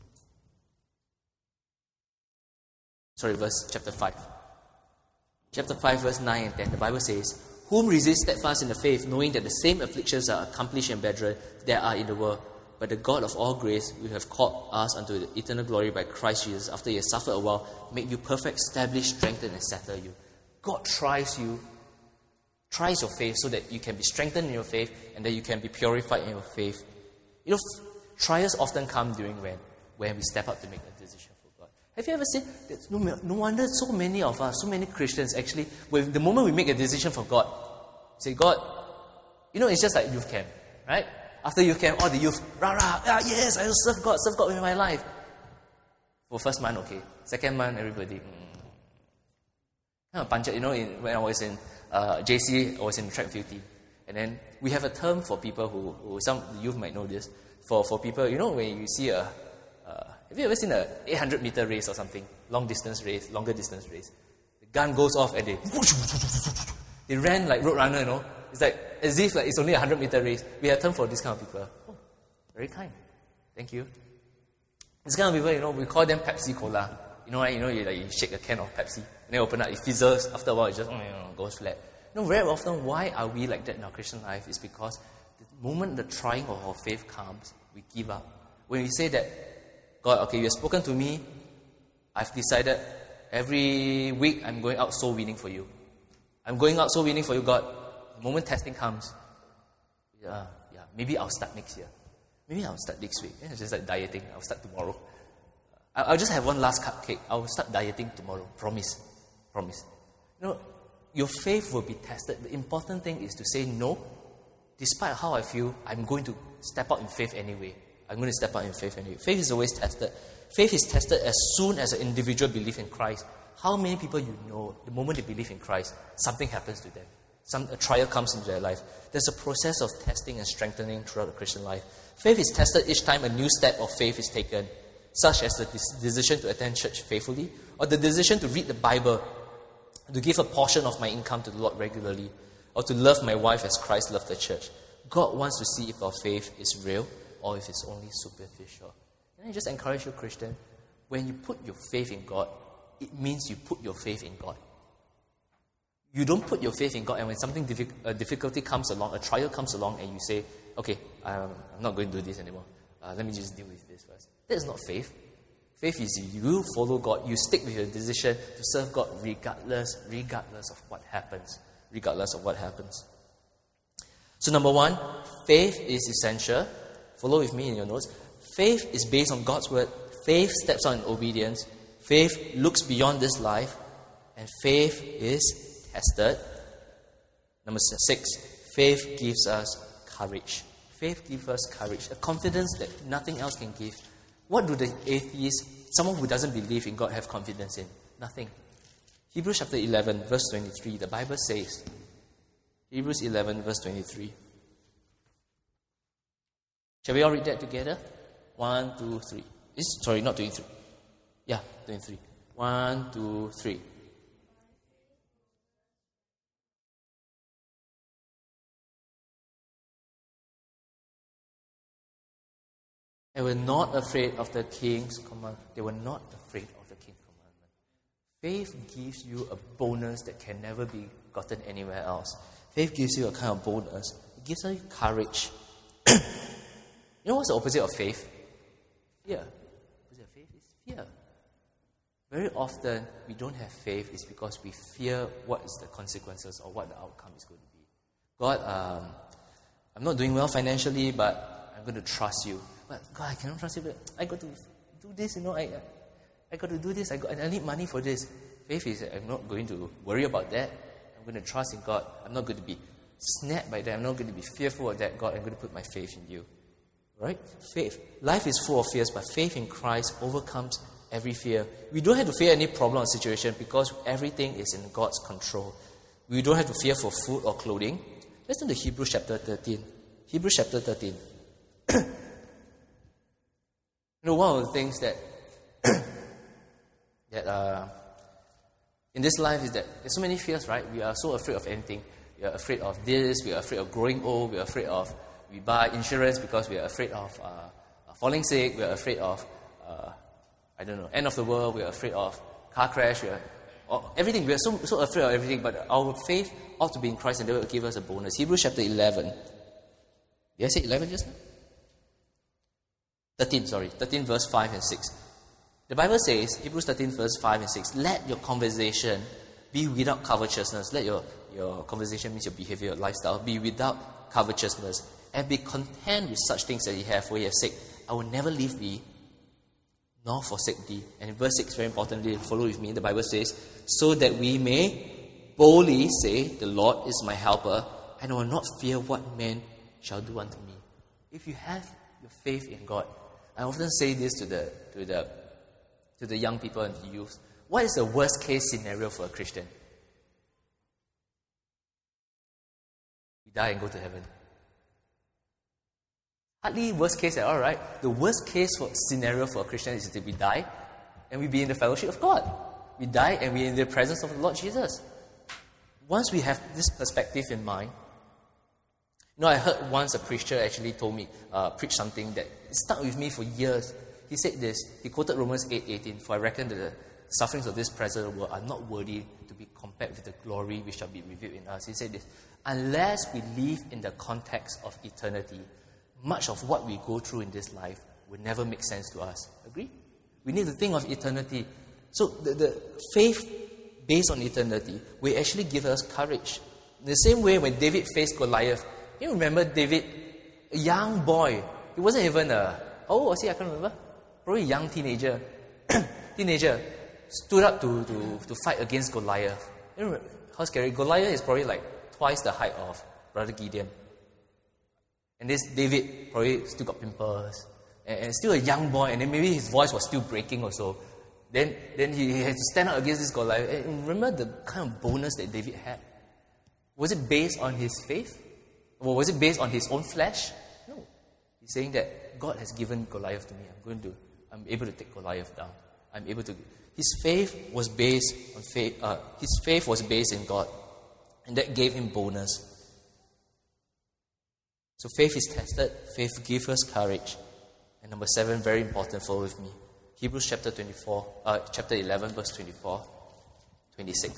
Sorry, chapter 5. Chapter 5, verse 9 and 10. The Bible says, whom resist steadfast in the faith, knowing that the same afflictions are accomplished in brethren that are in the world. But the God of all grace, who have called us unto the eternal glory by Christ Jesus, after you have suffered a while, make you perfect, establish, strengthen, and settle you. God tries you, tries your faith so that you can be strengthened in your faith and that you can be purified in your faith. You know, trials often come during when we step out to make a decision for God. Have you ever seen, no wonder so many of us, so many Christians actually, the moment we make a decision for God, say, God, it's just like youth camp, right? After youth camp, all the youth, yes, I will serve God with my life. For first month, okay. Second month, everybody, kind of punch it. When I was in JC, I was in the track field team. And then we have a term for people who some youth might know this. For people, when you see have you ever seen a 800-meter race or something? Longer distance race. The gun goes off and they ran like road runner, It's like as if it's only a 100-meter race. We have a term for this kind of people. Oh, very kind. Thank you. This kind of people, we call them Pepsi Cola. You shake a can of Pepsi and then open up, it fizzles. After a while, it just goes flat. Very often, why are we like that in our Christian life? Is because the moment the trying of our faith comes, we give up. When we say that, God, okay, you have spoken to me. I've decided every week I'm going out soul winning for you. I'm going out soul winning for you, God. The moment testing comes, maybe I'll start next year. Maybe I'll start next week. It's just like dieting. I'll start tomorrow. I'll just have one last cupcake. I'll start dieting tomorrow. Promise. Your faith will be tested. The important thing is to say no. Despite how I feel, I'm going to step out in faith anyway. Faith is always tested. Faith is tested as soon as an individual believes in Christ. How many people the moment they believe in Christ, something happens to them. A trial comes into their life. There's a process of testing and strengthening throughout the Christian life. Faith is tested each time a new step of faith is taken, such as the decision to attend church faithfully, or the decision to read the Bible, to give a portion of my income to the Lord regularly, or to love my wife as Christ loved the church. God wants to see if our faith is real or if it's only superficial. Can I just encourage you, Christian? When you put your faith in God, it means you put your faith in God. You don't put your faith in God, and when something difficulty comes along, a trial comes along, and you say, okay, I'm not going to do this anymore. Let me just deal with this first. That is not faith. Faith is you follow God. You stick with your decision to serve God regardless of what happens. So number one, faith is essential. Follow with me in your notes. Faith is based on God's word. Faith steps out in obedience. Faith looks beyond this life. And faith is tested. Number 6, faith gives us courage. Faith gives us courage, a confidence that nothing else can give. What do the atheists, someone who doesn't believe in God, have confidence in? Nothing. Hebrews chapter 11, verse 23, the Bible says, Hebrews 11, verse 23. Shall we all read that together? 1, 2, 3. Sorry, not 23. Yeah, 23. 1, 2, 3. They were not afraid of the king's command. They were not afraid of the king's commandment. Faith gives you a bonus that can never be gotten anywhere else. Faith gives you a kind of bonus. It gives you courage. You know what's the opposite of faith? Fear. The opposite of faith is fear. Very often, we don't have faith is because we fear what is the consequences or what the outcome is going to be. God, I'm not doing well financially, but I'm going to trust you. But God, I cannot trust you, but I got to do this, I got to do this, I need money for this. Faith is, I'm not going to worry about that. I'm going to trust in God. I'm not going to be snapped by that. I'm not going to be fearful of that. God, I'm going to put my faith in you. Right? Faith. Life is full of fears, but faith in Christ overcomes every fear. We don't have to fear any problem or situation because everything is in God's control. We don't have to fear for food or clothing. Let's turn to Hebrews chapter 13. Hebrews chapter 13. One of the things that in this life is that there's so many fears, right? We are so afraid of anything. We are afraid of this. We are afraid of growing old. We are afraid of, we buy insurance because we are afraid of falling sick. We are afraid of, end of the world. We are afraid of car crash. Everything. We are so afraid of everything. But our faith ought to be in Christ, and that will give us a bonus. Hebrews chapter 11. Did I say 11 just now? 13 verse 5 and 6. The Bible says, Hebrews 13 verse 5 and 6, let your conversation be without covetousness. Let your conversation means your behavior, your lifestyle, be without covetousness, and be content with such things that you have, for your sake. I will never leave thee, nor forsake thee. And in verse 6, very importantly, follow with me, the Bible says, so that we may boldly say, the Lord is my helper, and I will not fear what man shall do unto me. If you have your faith in God, I often say this to the young people and the youth. What is the worst case scenario for a Christian? We die and go to heaven. Hardly worst case at all, right? The worst case scenario for a Christian is that we die and we be in the fellowship of God. We die and we're in the presence of the Lord Jesus. Once we have this perspective in mind, I heard once a preacher actually told me, preach something that stuck with me for years. He said this, he quoted Romans 8:18, for I reckon that the sufferings of this present world are not worthy to be compared with the glory which shall be revealed in us. He said this, unless we live in the context of eternity, much of what we go through in this life will never make sense to us. Agree? We need to think of eternity. So the faith based on eternity will actually give us courage. In the same way when David faced Goliath, you remember David, a young boy, he wasn't even how old was he? I can't remember. Probably a young teenager. Stood up to fight against Goliath. You know how scary? Goliath is probably like twice the height of Brother Gideon. And this David probably still got pimples. And still a young boy, and then maybe his voice was still breaking also. Then he had to stand up against this Goliath. And remember the kind of bonus that David had? Was it based on his faith? Or was it based on his own flesh? No. He's saying that God has given Goliath to me. I'm able to take Goliath down. I'm able to. His faith was based on faith. His faith was based in God, and that gave him bonus. So faith is tested. Faith gives us courage. And number 7, very important. Follow with me. Hebrews chapter 11, verse 24, 26.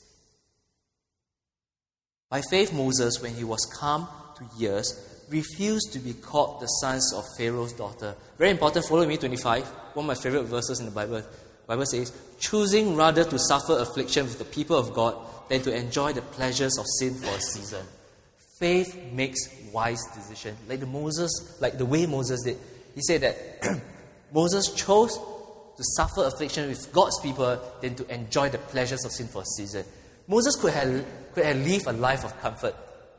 By faith, Moses, when he was come to years, refused to be called the sons of Pharaoh's daughter. Very important, follow me, 25. One of my favorite verses in the Bible. The Bible says, choosing rather to suffer affliction with the people of God than to enjoy the pleasures of sin for a season. Faith makes wise decisions. Like the way Moses did. He said that Moses chose to suffer affliction with God's people than to enjoy the pleasures of sin for a season. Moses could have lived a life of comfort.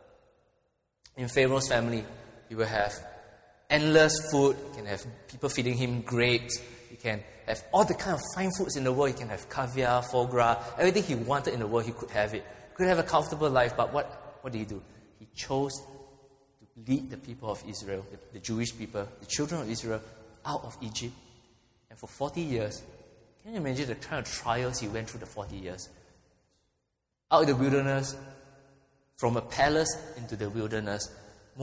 In Pharaoh's family, he will have endless food. He can have people feeding him grapes. He can have all the kind of fine foods in the world. He can have caviar, foie gras, everything he wanted in the world, he could have it. He could have a comfortable life, but what did he do? He chose to lead the people of Israel, the Jewish people, the children of Israel, out of Egypt. And for 40 years, can you imagine the kind of trials he went through the 40 years? Out of the wilderness, from a palace into the wilderness.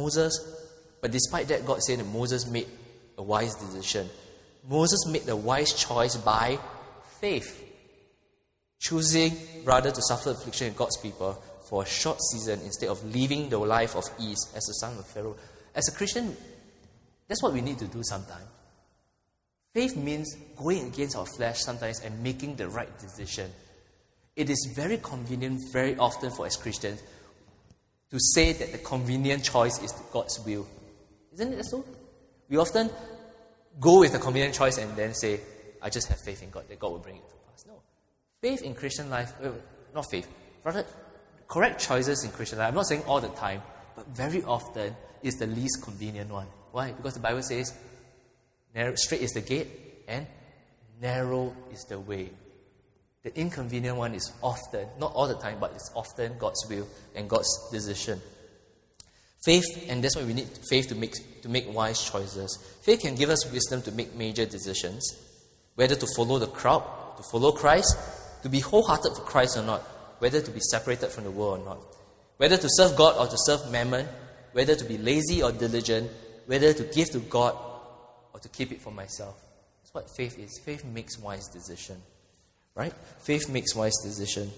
But despite that, God said that Moses made a wise decision. Moses made a wise choice by faith, choosing rather to suffer affliction with God's people for a short season instead of living the life of ease as the son of Pharaoh. As a Christian, that's what we need to do sometimes. Faith means going against our flesh sometimes and making the right decision. It is very convenient very often for us Christians to say that the convenient choice is God's will. Isn't it so? We often go with the convenient choice and then say, I just have faith in God, that God will bring it to pass. No. Faith in Christian life, not faith, rather correct choices in Christian life, I'm not saying all the time, but very often is the least convenient one. Why? Because the Bible says, straight is the gate and narrow is the way. The inconvenient one is often, not all the time, but it's often God's will and God's decision. Faith, and that's why we need faith to make wise choices. Faith can give us wisdom to make major decisions, whether to follow the crowd, to follow Christ, to be wholehearted for Christ or not, whether to be separated from the world or not, whether to serve God or to serve mammon, whether to be lazy or diligent, whether to give to God or to keep it for myself. That's what faith is. Faith makes wise decision. Right? Faith makes wise decision.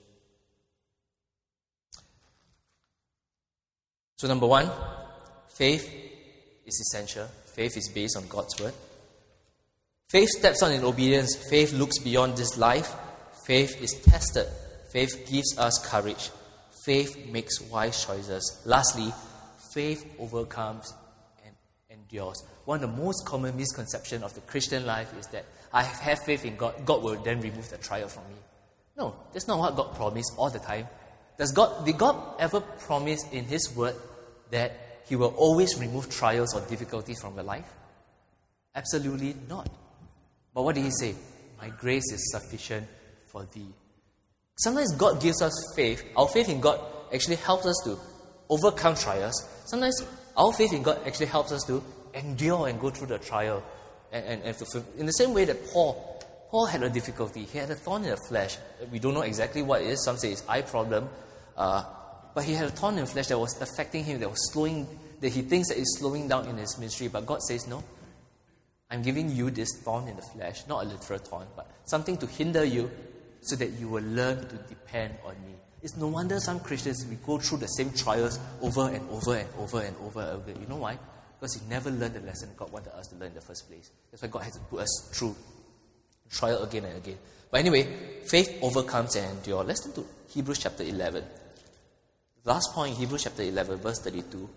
So number one, faith is essential. Faith is based on God's word. Faith steps on in obedience. Faith looks beyond this life. Faith is tested. Faith gives us courage. Faith makes wise choices. Lastly, faith overcomes and endures. One of the most common misconceptions of the Christian life is that I have faith in God. God will then remove the trial from me. No, that's not what God promised all the time. Did God ever promise in His word that He will always remove trials or difficulties from your life? Absolutely not. But what did He say? My grace is sufficient for thee. Sometimes God gives us faith. Our faith in God actually helps us to overcome trials. Sometimes our faith in God actually helps us to endure and go through the trial. And in the same way that Paul had a difficulty. He had a thorn in the flesh. We don't know exactly what it is. Some say it's eye problem. But he had a thorn in the flesh that was affecting him, that he thinks that is slowing down in his ministry. But God says, no, I'm giving you this thorn in the flesh, not a literal thorn, but something to hinder you so that you will learn to depend on me. It's no wonder some Christians, we go through the same trials over and over and over and over again. You know why? Because we never learned the lesson God wanted us to learn in the first place. That's why God has to put us through trial again and again. But anyway, faith overcomes and endures. Let's turn to Hebrews chapter 11. Last point, Hebrews chapter 11, verse 32.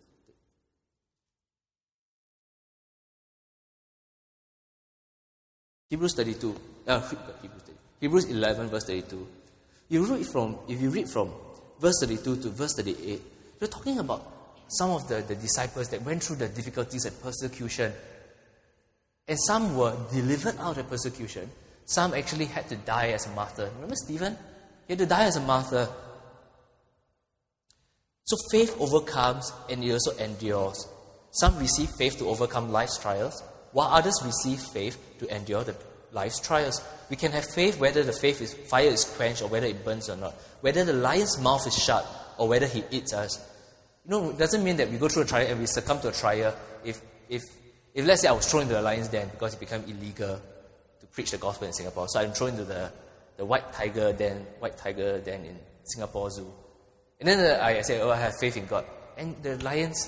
Hebrews 11, verse 32. If you read from verse 32 to verse 38, you're talking about some of the disciples that went through the difficulties and persecution. And some were delivered out of persecution. Some actually had to die as a martyr. Remember Stephen? He had to die as a martyr. So faith overcomes and it also endures. Some receive faith to overcome life's trials, while others receive faith to endure the life's trials. We can have faith whether the fire is quenched or whether it burns or not, whether the lion's mouth is shut or whether he eats us. It doesn't mean that we go through a trial and we succumb to a trial if let's say I was thrown into the lion's den because it became illegal to preach the gospel in Singapore. So I'm thrown into the white tiger den in Singapore Zoo. And then I say, I have faith in God. And the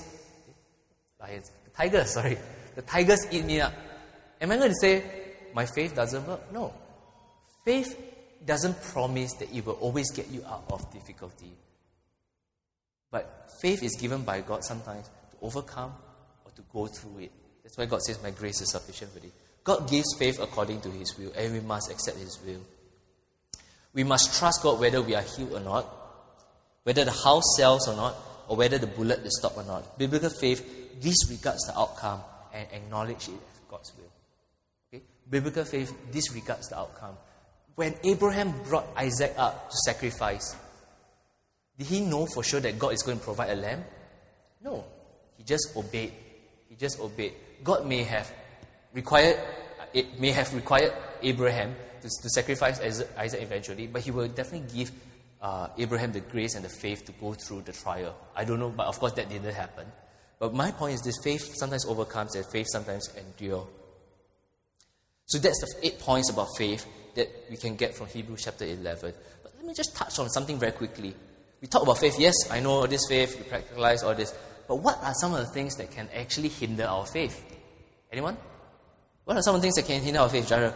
the tigers eat me up. Am I going to say, my faith doesn't work? No. Faith doesn't promise that it will always get you out of difficulty. But faith is given by God sometimes to overcome or to go through it. That's why God says, my grace is sufficient for thee. God gives faith according to His will, and we must accept His will. We must trust God whether we are healed or not, whether the house sells or not, or whether the bullet is stopped or not. Biblical faith disregards the outcome and acknowledges it as God's will. Okay? Biblical faith disregards the outcome. When Abraham brought Isaac up to sacrifice, did he know for sure that God is going to provide a lamb? No. He just obeyed. God may have required Abraham to sacrifice Isaac eventually, but He will definitely give Abraham the grace and the faith to go through the trial. I don't know, but of course that didn't happen. But my point is this: faith sometimes overcomes and faith sometimes endures. So that's the 8 points about faith that we can get from Hebrews chapter 11. But let me just touch on something very quickly. We talk about faith. Yes, I know this faith, we practicalize all this. But what are some of the things that can actually hinder our faith? Anyone? What are some of the things that can hinder our faith, Jaira?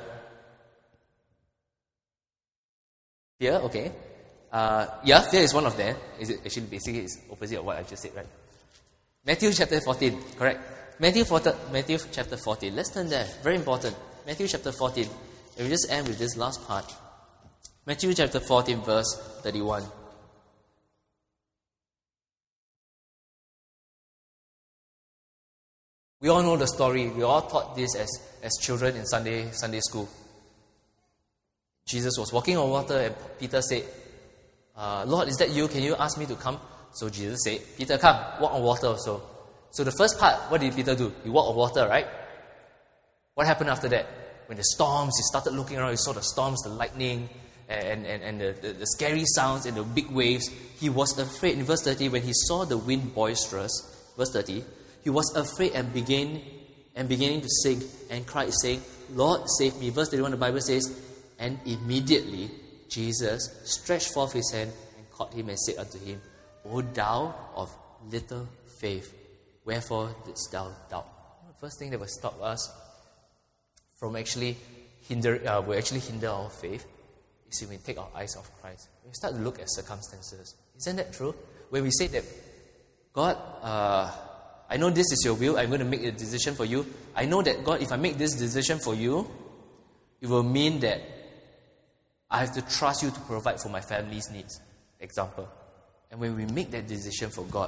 Fear, okay. Fear is one of them. Is it actually basically it's opposite of what I just said, right? Matthew chapter 14, correct? Matthew chapter 14. Let's turn there. Very important. Matthew chapter 14. And we just end with this last part. Matthew chapter 14, verse 31. We all know the story. We all taught this as children in Sunday school. Jesus was walking on water and Peter said, Lord, is that you? Can you ask me to come? So Jesus said, Peter, come, walk on water also. So the first part, what did Peter do? He walked on water, right? What happened after that? When the storms, he started looking around, he saw the storms, the lightning, and the scary sounds and the big waves, he was afraid. In verse 30, when he saw the wind boisterous, verse 30, he was afraid and beginning to sink and cried, saying, Lord, save me. Verse 31, the Bible says, and immediately Jesus stretched forth his hand and caught him and said unto him, O thou of little faith, wherefore didst thou doubt? The first thing that will stop us from actually hinder our faith is when we take our eyes off Christ. We start to look at circumstances. Isn't that true? When we say that, God, I know this is your will, I'm going to make a decision for you. I know that, God, if I make this decision for you, it will mean that I have to trust you to provide for my family's needs. Example. And when we make that decision for God,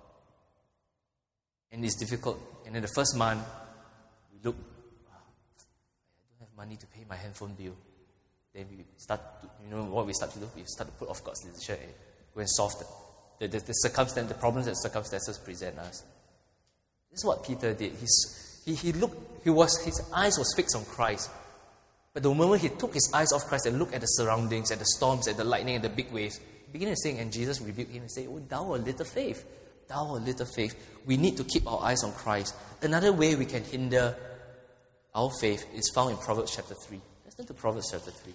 and it's difficult, and in the first month, we look, I don't have money to pay my handphone bill. Then we start to, what we start to do? We start to put off God's decision and go and solve the circumstance, the problems that circumstances present us. This is what Peter did. His eyes was fixed on Christ. But the moment he took his eyes off Christ and looked at the surroundings, at the storms, at the lightning, and the big waves, he began to sing, and Jesus rebuked him and said, Oh, thou of little faith. Thou of little faith. We need to keep our eyes on Christ. Another way we can hinder our faith is found in Proverbs chapter 3. Let's turn to Proverbs chapter 3.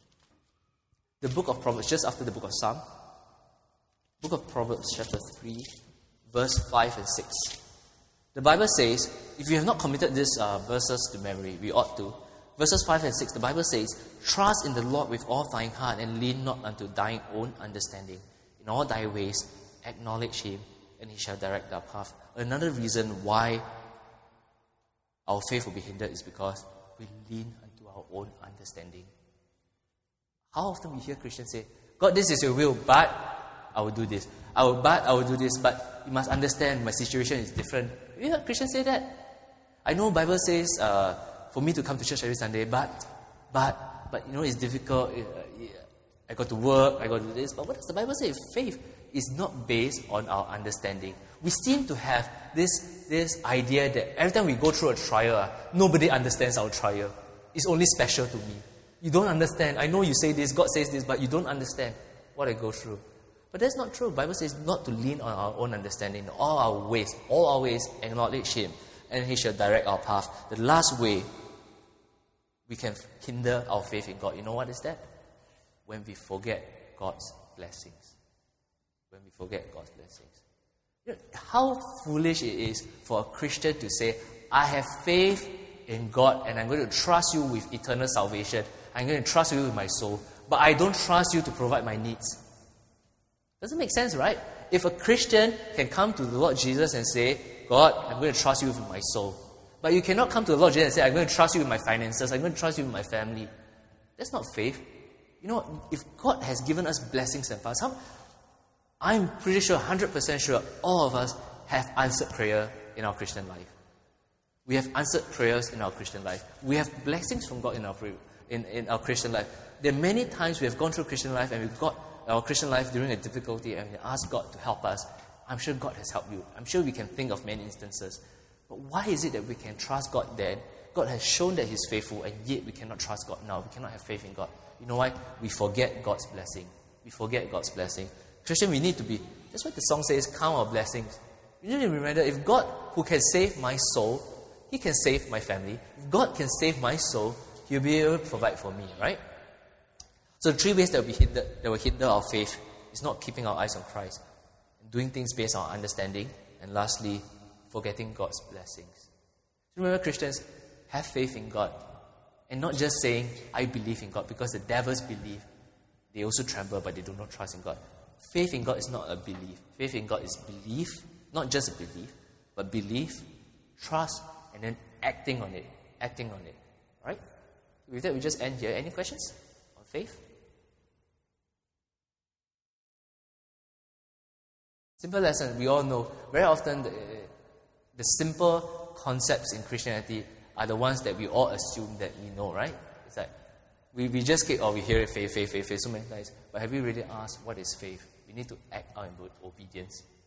The book of Proverbs, just after the book of Psalm. Book of Proverbs chapter 3, verse 5 and 6. The Bible says, if you have not committed these verses to memory, we ought to. Verses 5 and 6, the Bible says, Trust in the Lord with all thine heart and lean not unto thine own understanding. In all thy ways acknowledge him, and he shall direct thy path. Another reason why our faith will be hindered is because we lean unto our own understanding. How often we hear Christians say, God, this is your will, but I will do this. I will do this, but you must understand my situation is different. Have you heard Christians say that? I know Bible says for me to come to church every Sunday, but it's difficult. I got to work, I got to do this. But what does the Bible say? Faith is not based on our understanding. We seem to have this idea that every time we go through a trial, nobody understands our trial. It's only special to me. You don't understand. I know you say this, God says this, but you don't understand what I go through. But that's not true. The Bible says not to lean on our own understanding. All our ways acknowledge him, and he shall direct our path. The last way we can hinder our faith in God, you know what is that? When we forget God's blessings. When we forget God's blessings. You know, how foolish it is for a Christian to say, I have faith in God and I'm going to trust you with eternal salvation. I'm going to trust you with my soul, but I don't trust you to provide my needs. Doesn't make sense, right? If a Christian can come to the Lord Jesus and say, God, I'm going to trust you with my soul. But you cannot come to the Lord Jesus and say, I'm going to trust you with my finances, I'm going to trust you with my family. That's not faith. You know, if God has given us blessings and powers, I'm pretty sure, 100% sure, all of us have answered prayer in our Christian life. We have answered prayers in our Christian life. We have blessings from God in our Christian life. There are many times we have gone through Christian life and we've got our Christian life during a difficulty and we ask God to help us. I'm sure God has helped you. I'm sure we can think of many instances. But why is it that we can trust God then? God has shown that He's faithful, and yet we cannot trust God now. We cannot have faith in God. You know why? We forget God's blessing. We forget God's blessing. Christian, we need to be, that's what the song says, count our blessings. You need to remember, if God, who can save my soul, He can save my family. If God can save my soul, He'll be able to provide for me, right? So the three ways that will hinder our faith is not keeping our eyes on Christ, doing things based on our understanding, and lastly, forgetting God's blessings. Remember, Christians, have faith in God. And not just saying, I believe in God, because the devils believe. They also tremble, but they do not trust in God. Faith in God is not a belief. Faith in God is belief, not just a belief, but belief, trust, and then acting on it. Acting on it. Right? With that, we just end here. Any questions on faith? Simple lesson. We all know, very often the simple concepts in Christianity are the ones that we all assume that we know, right? It's like, we just get, we hear it, faith so many times. But have we really asked, what is faith? We need to act out in obedience.